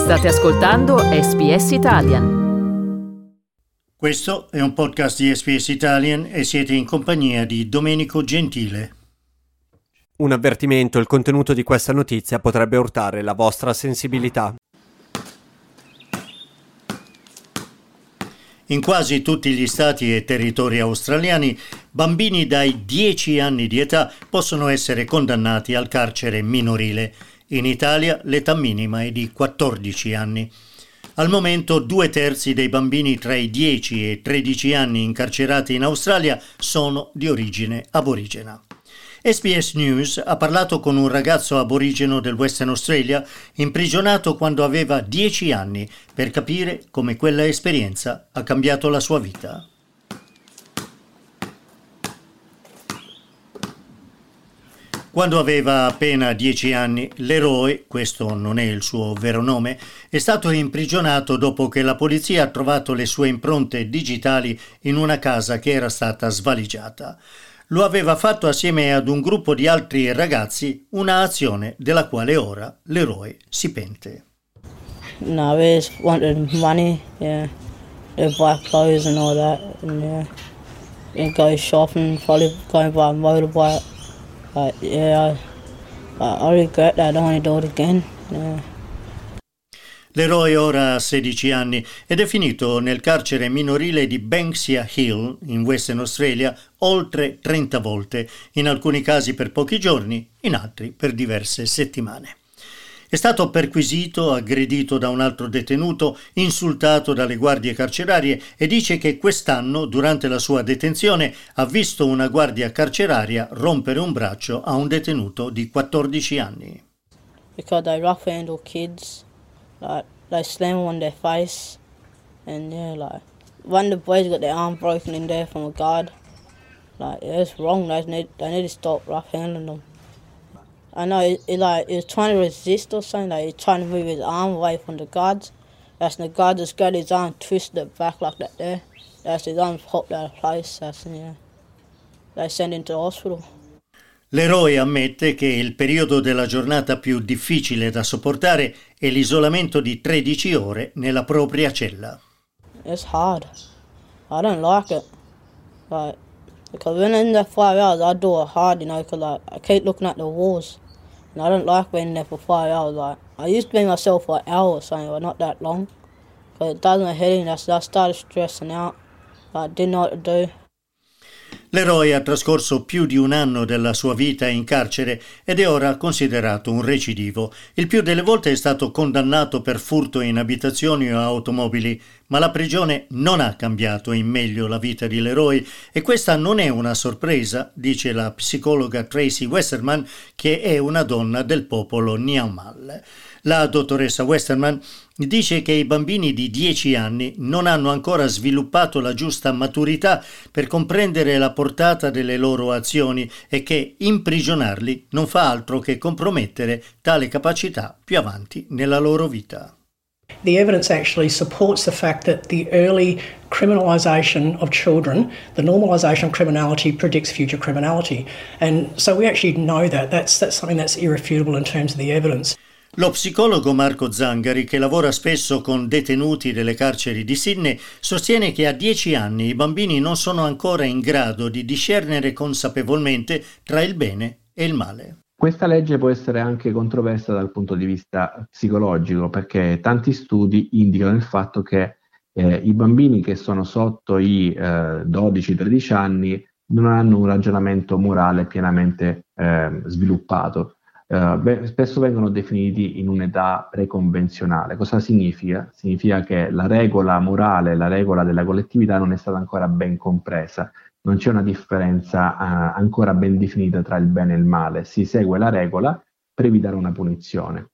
State ascoltando SBS Italian. Questo è un podcast di SBS Italian e siete in compagnia di Domenico Gentile. Un avvertimento: il contenuto di questa notizia potrebbe urtare la vostra sensibilità. In quasi tutti gli stati e territori australiani, bambini dai 10 anni di età possono essere condannati al carcere minorile. In Italia l'età minima è di 14 anni. Al momento 2/3 dei bambini tra i 10 e i 13 anni incarcerati in Australia sono di origine aborigena. SBS News ha parlato con un ragazzo aborigeno del Western Australia imprigionato quando aveva 10 anni per capire come quella esperienza ha cambiato la sua vita. Quando aveva appena 10 anni, l'eroe, questo non è il suo vero nome, è stato imprigionato dopo che la polizia ha trovato le sue impronte digitali in una casa che era stata svaligiata. Lo aveva fatto assieme ad un gruppo di altri ragazzi, una azione della quale ora l'eroe si pente. No, we just wanted money, yeah. To buy clothes and all that, and yeah. And go shopping, probably go and buy a motorbike. But yeah, I regret that, I don't want to do it again, yeah. L'eroe ora ha 16 anni ed è finito nel carcere minorile di Banksia Hill, in Western Australia, oltre 30 volte, in alcuni casi per pochi giorni, in altri per diverse settimane. È stato perquisito, aggredito da un altro detenuto, insultato dalle guardie carcerarie e dice che quest'anno, durante la sua detenzione, ha visto una guardia carceraria rompere un braccio a un detenuto di 14 anni. Because they rough handle kids. Like, they slam them on their face, and yeah, like, one of the boys got their arm broken in there from a guard. Like, yeah, it's wrong, they need to stop rough handling them. I know, he was trying to resist or something, like, he's trying to move his arm away from the guards. That's when the guard just got his arm twisted it back like that there. That's his arm popped out of place, that's, yeah. They sent him to the hospital. L'eroe ammette che il periodo della giornata più difficile da sopportare è l'isolamento di 13 ore nella propria cella. It's hard. I don't like it. Like, because when in there 5 hours, I do it hard, you know, because like, I keep looking at the walls. And I don't like being there for 5 hours. Like, I used to be myself for an hour or something, but not that long. Because it does my head in, I started stressing out. I didn't know what to do. L'eroe ha trascorso più di un anno della sua vita in carcere ed è ora considerato un recidivo. Il più delle volte è stato condannato per furto in abitazioni o automobili, ma la prigione non ha cambiato in meglio la vita di l'eroe e questa non è una sorpresa, dice la psicologa Tracy Westerman, che è una donna del popolo Nyamal. La dottoressa Westerman dice che i bambini di 10 anni non hanno ancora sviluppato la giusta maturità per comprendere la portata delle loro azioni e che imprigionarli non fa altro che compromettere tale capacità più avanti nella loro vita. The evidence actually supports the fact that the early criminalisation of children, the normalisation of criminality, predicts future criminality. And so we actually know that. That's something that's irrefutable in terms of the evidence. Lo psicologo Marco Zangari, che lavora spesso con detenuti delle carceri di Sydney, sostiene che a 10 anni i bambini non sono ancora in grado di discernere consapevolmente tra il bene e il male. Questa legge può essere anche controversa dal punto di vista psicologico, perché tanti studi indicano il fatto che i bambini che sono sotto i 12-13 anni non hanno un ragionamento morale pienamente sviluppato. Spesso vengono definiti in un'età preconvenzionale. Cosa significa? Significa che la regola morale, la regola della collettività non è stata ancora ben compresa, non c'è una differenza ancora ben definita tra il bene e il male, si segue la regola per evitare una punizione.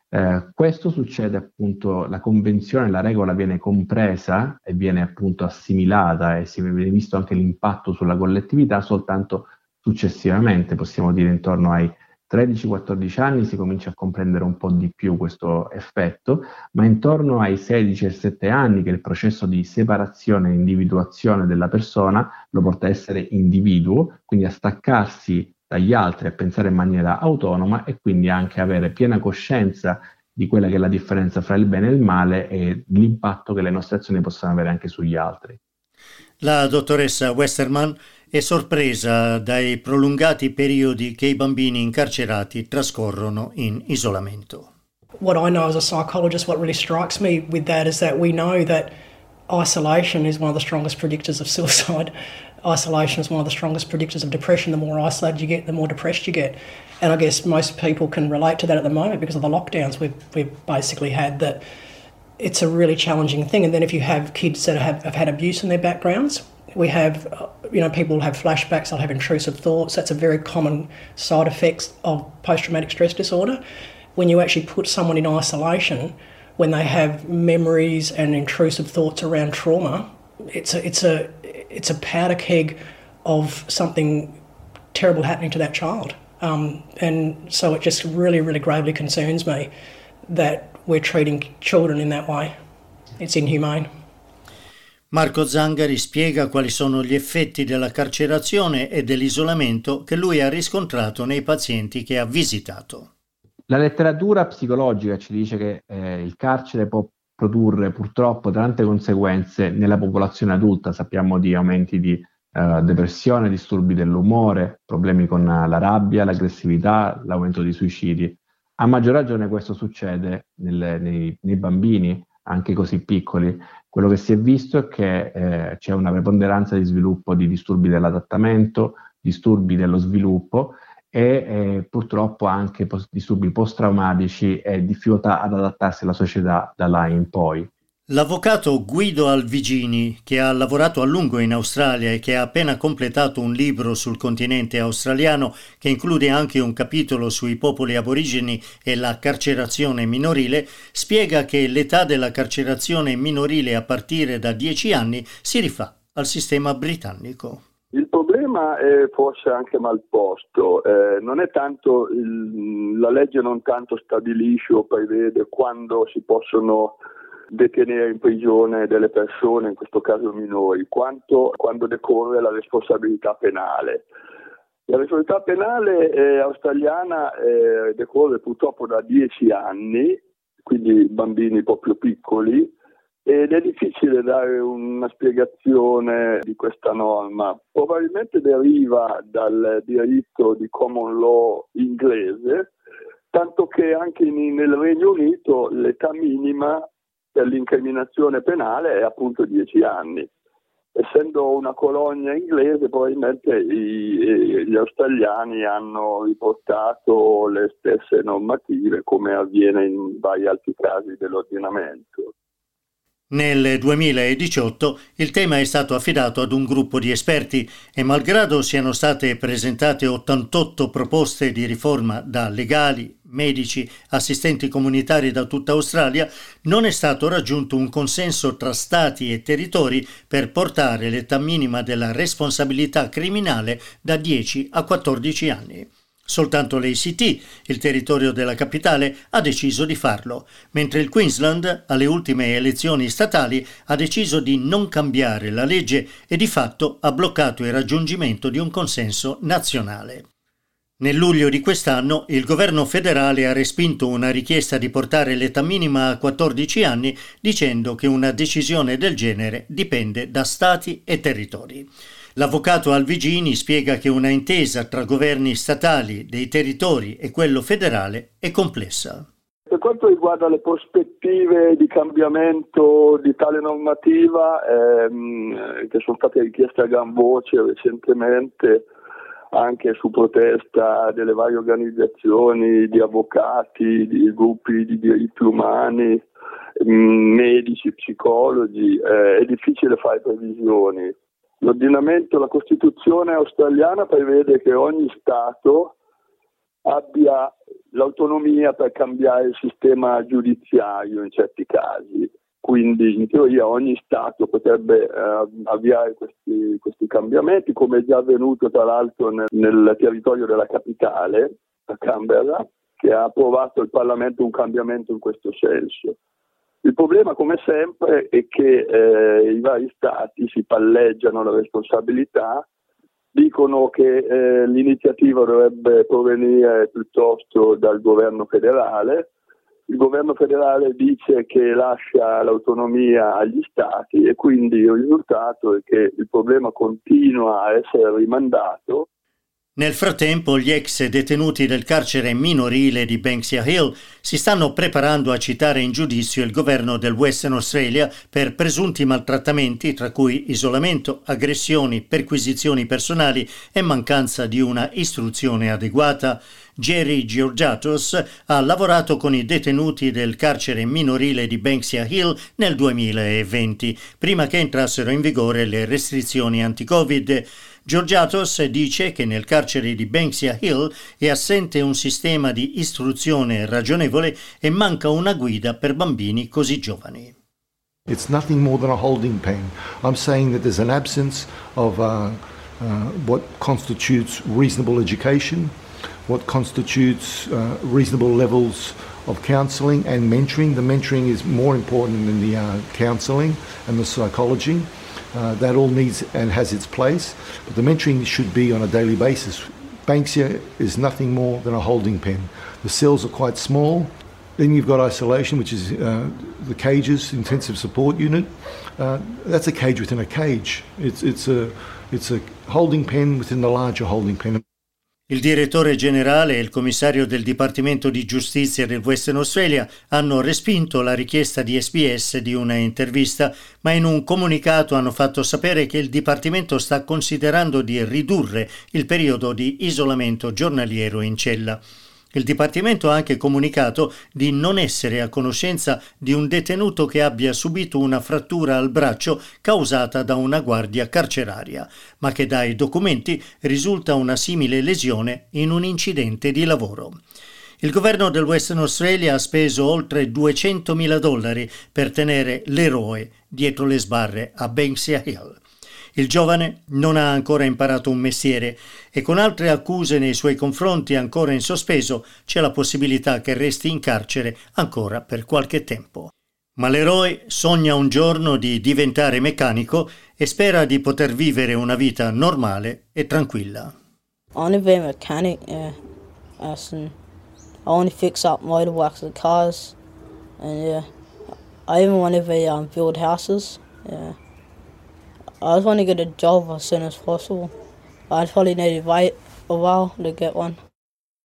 Questo succede appunto, la convenzione, la regola viene compresa e viene appunto assimilata e si viene visto anche l'impatto sulla collettività soltanto successivamente, possiamo dire intorno ai 13-14 anni si comincia a comprendere un po' di più questo effetto, ma intorno ai 16-17 anni, che è il processo di separazione e individuazione della persona, lo porta a essere individuo, quindi a staccarsi dagli altri, a pensare in maniera autonoma e quindi anche avere piena coscienza di quella che è la differenza fra il bene e il male e l'impatto che le nostre azioni possono avere anche sugli altri. La dottoressa Westerman è sorpresa dai prolungati periodi che i bambini incarcerati trascorrono in isolamento. What I know as a psychologist, what really strikes me with that is that we know that isolation is one of the strongest predictors of suicide. Isolation is one of the strongest predictors of depression. The more isolated you get, the more depressed you get. And I guess most people can relate to that at the moment because of the lockdowns we've basically had, that it's a really challenging thing. And then if you have kids that have had abuse in their backgrounds, we have, people will have flashbacks, they'll have intrusive thoughts. That's a very common side effect of post-traumatic stress disorder. When you actually put someone in isolation, when they have memories and intrusive thoughts around trauma, it's a powder keg of something terrible happening to that child. And so it just really, really gravely concerns me that we're treating children in that way. It's inhumane. Marco Zangari spiega quali sono gli effetti della carcerazione e dell'isolamento che lui ha riscontrato nei pazienti che ha visitato. La letteratura psicologica ci dice che il carcere può produrre purtroppo tante conseguenze nella popolazione adulta. Sappiamo di aumenti di depressione, disturbi dell'umore, problemi con la rabbia, l'aggressività, l'aumento di suicidi. A maggior ragione questo succede nei bambini, anche così piccoli. Quello che si è visto è che c'è una preponderanza di sviluppo di disturbi dell'adattamento, disturbi dello sviluppo e purtroppo anche disturbi post-traumatici e difficoltà ad adattarsi alla società da là in poi. L'avvocato Guido Alvigini, che ha lavorato a lungo in Australia e che ha appena completato un libro sul continente australiano che include anche un capitolo sui popoli aborigeni e la carcerazione minorile, spiega che l'età della carcerazione minorile a partire da 10 anni si rifà al sistema britannico. Il problema è forse anche mal posto, non è tanto la legge non tanto stabilisce o prevede quando si possono detenere in prigione delle persone, in questo caso minori, quanto quando decorre la responsabilità penale. La responsabilità penale australiana decorre purtroppo da 10 anni, quindi bambini proprio piccoli, ed è difficile dare una spiegazione di questa norma. Probabilmente deriva dal diritto di common law inglese, tanto che anche nel Regno Unito l'età minima per l'incriminazione penale è appunto 10 anni. Essendo una colonia inglese, probabilmente gli australiani hanno riportato le stesse normative come avviene in vari altri casi dell'ordinamento. Nel 2018 il tema è stato affidato ad un gruppo di esperti e malgrado siano state presentate 88 proposte di riforma da legali, medici, assistenti comunitari da tutta Australia, non è stato raggiunto un consenso tra stati e territori per portare l'età minima della responsabilità criminale da 10 a 14 anni. Soltanto l'ACT, il territorio della capitale, ha deciso di farlo, mentre il Queensland, alle ultime elezioni statali, ha deciso di non cambiare la legge e di fatto ha bloccato il raggiungimento di un consenso nazionale. Nel luglio di quest'anno il governo federale ha respinto una richiesta di portare l'età minima a 14 anni dicendo che una decisione del genere dipende da stati e territori. L'avvocato Alvigini spiega che una intesa tra governi statali, dei territori e quello federale è complessa. Per quanto riguarda le prospettive di cambiamento di tale normativa, che sono state richieste a gran voce recentemente, anche su protesta delle varie organizzazioni di avvocati, di gruppi di diritti umani, medici, psicologi, è difficile fare previsioni. L'ordinamento, la Costituzione australiana prevede che ogni Stato abbia l'autonomia per cambiare il sistema giudiziario in certi casi. Quindi in teoria ogni Stato potrebbe avviare questi cambiamenti, come è già avvenuto tra l'altro nel territorio della capitale, a Canberra, che ha approvato il Parlamento un cambiamento in questo senso. Il problema, come sempre, è che i vari Stati si palleggiano la responsabilità, dicono che l'iniziativa dovrebbe provenire piuttosto dal governo federale. il governo federale dice che lascia l'autonomia agli stati e quindi il risultato è che il problema continua a essere rimandato. Nel frattempo, gli ex detenuti del carcere minorile di Banksia Hill si stanno preparando a citare in giudizio il governo del Western Australia per presunti maltrattamenti, tra cui isolamento, aggressioni, perquisizioni personali e mancanza di una istruzione adeguata. Jerry Georgatos ha lavorato con i detenuti del carcere minorile di Banksia Hill nel 2020, prima che entrassero in vigore le restrizioni anti-Covid. Georgatos dice che nel carcere di Banksia Hill è assente un sistema di istruzione ragionevole e manca una guida per bambini così giovani. It's nothing more than a holding pen. I'm saying that there's an absence of what constitutes reasonable education, what constitutes reasonable levels of counselling and mentoring. The mentoring is more important than the counselling and the psychology. That all needs and has its place, but the mentoring should be on a daily basis. Banksia is nothing more than a holding pen. The cells are quite small. Then you've got isolation, which is the cages, intensive support unit. That's a cage within a cage. It's a holding pen within the larger holding pen. Il direttore generale e il commissario del Dipartimento di Giustizia del Western Australia hanno respinto la richiesta di SBS di una intervista, ma in un comunicato hanno fatto sapere che il Dipartimento sta considerando di ridurre il periodo di isolamento giornaliero in cella. Il Dipartimento ha anche comunicato di non essere a conoscenza di un detenuto che abbia subito una frattura al braccio causata da una guardia carceraria, ma che dai documenti risulta una simile lesione in un incidente di lavoro. Il governo del Western Australia ha speso oltre $200.000 per tenere l'eroe dietro le sbarre a Banksia Hill. Il giovane non ha ancora imparato un mestiere e con altre accuse nei suoi confronti ancora in sospeso c'è la possibilità che resti in carcere ancora per qualche tempo. Ma l'eroe sogna un giorno di diventare meccanico e spera di poter vivere una vita normale e tranquilla. I want to be a mechanic, yeah. I want to fix up motorbikes and cars, and yeah, I even want to build houses, yeah. I just want to get a job as soon as possible. I'd probably need to wait a while to get one.